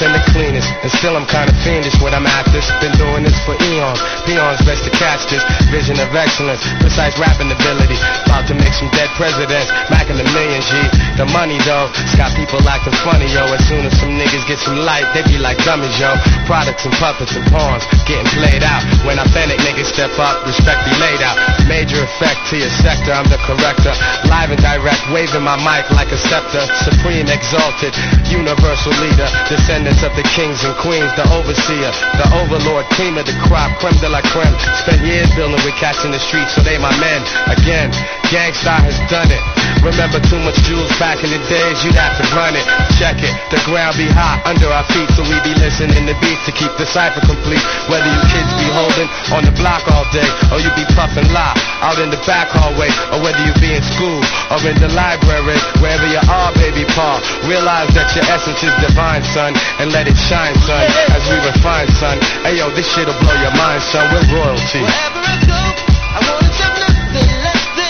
and the cleanest, and still I'm kinda fiendish when I'm at this. Been doing this for eons, peons best to catch this. Vision of excellence, precise rapping ability. About to make some dead presidents, macking a million G. The money though, it's got people acting funny, yo. As soon as some niggas get some light, they be like dummies, yo. Products and puppets and pawns, getting played out. When authentic niggas step up, respect be laid out. Major effect to your sector, I'm the corrector. Live and direct, waving my mic like a scepter. Supreme exalted, universal leader. Descendants of the kings and queens, the overseer, the overlord, cream of the crop, creme de la creme. Spent years building with cats in the streets, so they my men. Again, Gangstar has done it. Remember too much jewels back in the days, you'd have to run it. Check it, the ground be hot under our feet, so we be listening to beats to keep the cipher complete. Whether you kids be holding on the block all day, or you be puffing lie out in the back hallway, or whether you be in school or in the library, wherever you are, baby Paul, realize that your essence is divine, son, and let it shine, son, as we refine, son. Hey yo, this shit'll blow your mind, son. We're royalty. Wherever I go,